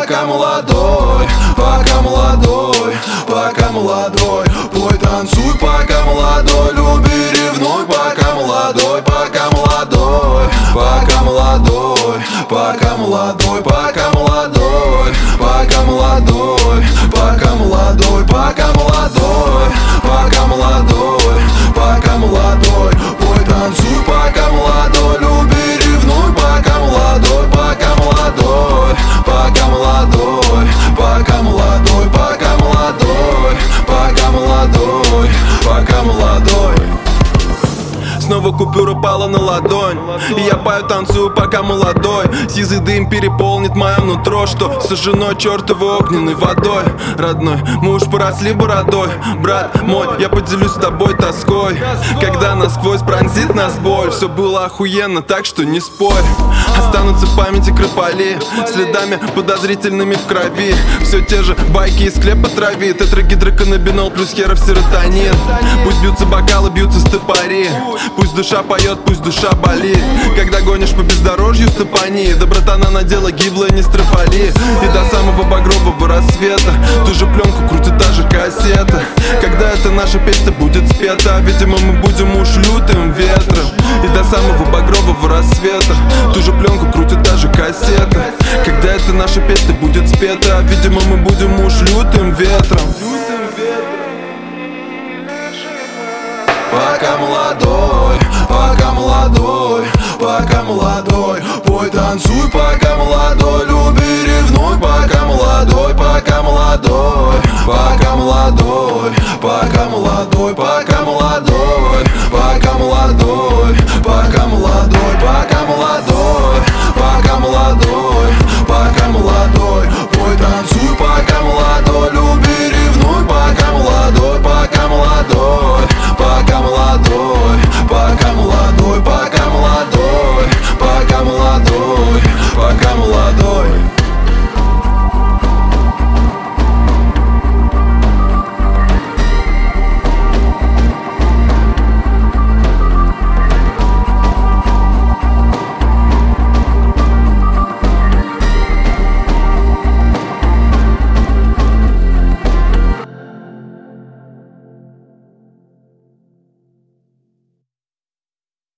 пока молодой, пока молодой, пока молодой. Пой, танцуй, пока молодой, люби, ревнуй, пока молодой, пока молодой, пока молодой, пока молодой, пока молодой, пока молодой, пока молодой, пока молодой, пока молодой, пока молодой. Пой, танцуй, пока молодой, люби, ревнуй, пока молодой, пока молодой, пока молодой, пока молодой, пока молодой, пока молодой, пока молодой. Снова купюра пала на ладонь, и я пою, танцую, пока молодой. Сизый дым переполнит мое нутро, что сожжено чертовой огненной водой. Родной, мы уж поросли бородой. Брат мой, я поделюсь с тобой тоской, когда насквозь пронзит нас боль. Все было охуенно, так что не спорь. Останутся в памяти крополи, следами подозрительными в крови. Все те же байки из склепа трави, тетрагидроканнабинол плюс херов серотонин. Пусть бьются бокалы, бьются стопори, пусть душа поет, пусть душа болит. Когда гонишь по бездорожью стопани, да братана надела гиблое, не строфали. И до самого багрового рассвета ту же пленку крутит та же кассета. Когда эта наша песня будет спета, видимо мы будем уж лютым ветром. И до самого багрового рассвета ту же пленку крутит та же кассета. Когда эта наша песня будет спета, видимо мы будем уж лютым ветром. Пока молодой, пока молодой, пока молодой. Пой, танцуй, пока молодой, люби, ревнуй, пока молодой, пока молодой, пока молодой, пока молодой, пока молодой,